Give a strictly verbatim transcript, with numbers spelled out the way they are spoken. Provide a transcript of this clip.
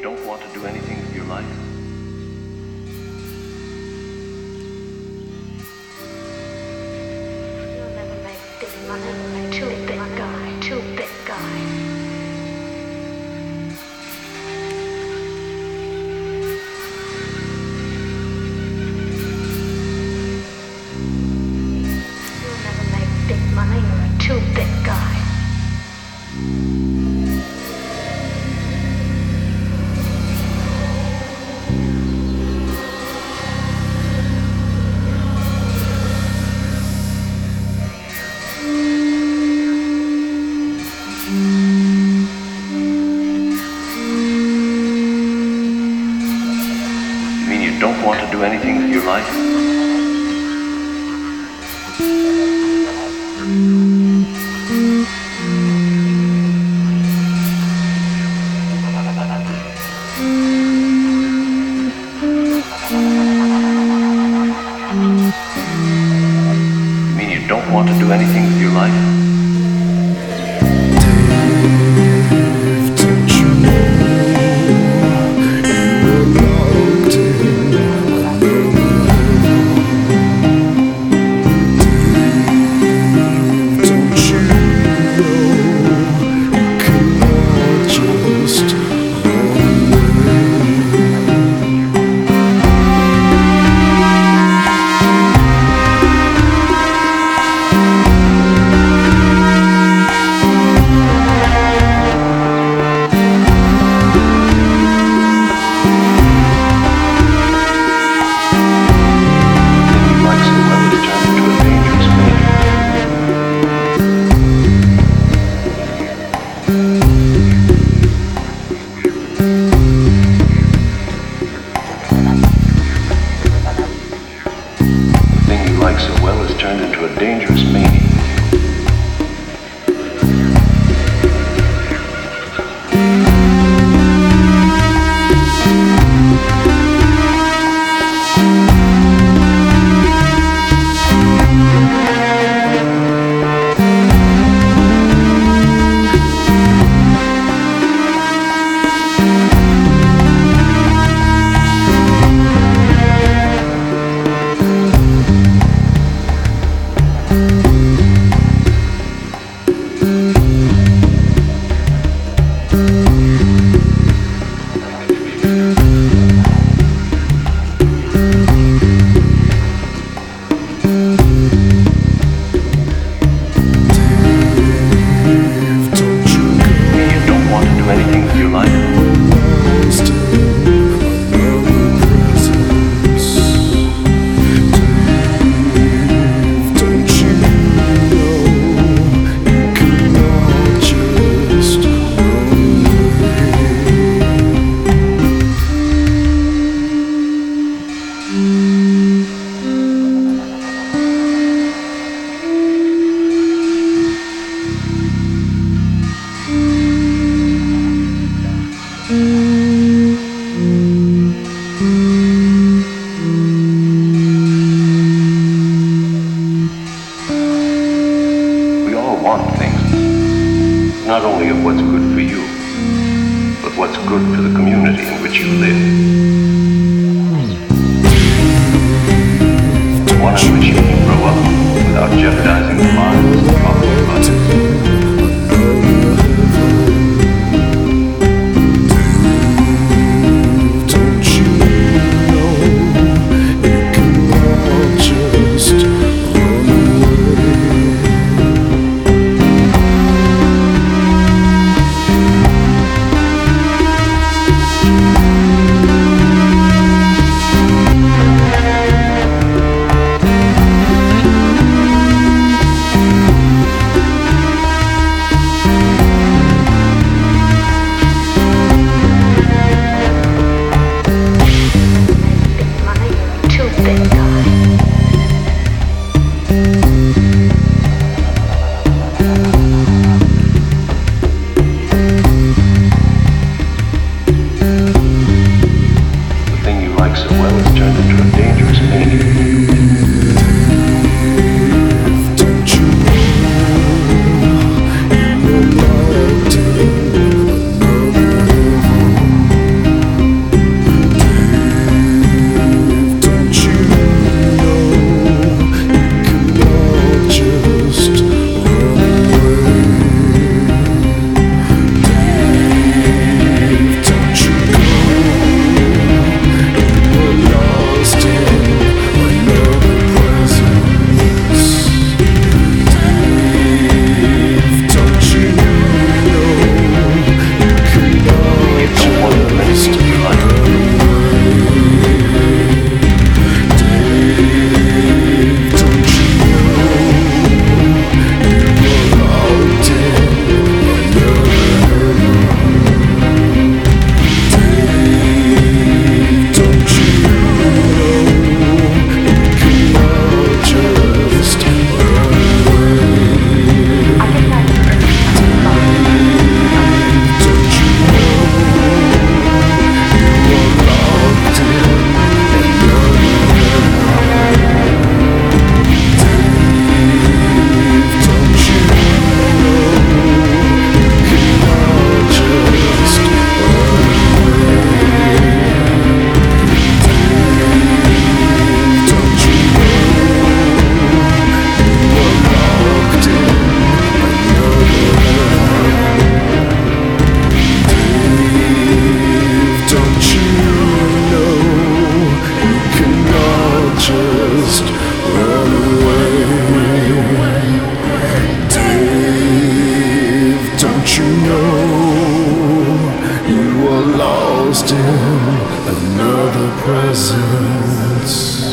don't want to do anything with your life? You'll never make big money, too big guy, too big guy. Money, you're a too big guy. You mean you don't want to do anything with your life? Don't want to do anything with your life? So well has turned into a dangerous mania. Not only of what's good for you, but what's good for the community in which you live. One in which you can grow up without jeopardizing the lives of others. We'll be right back. lost in another presence.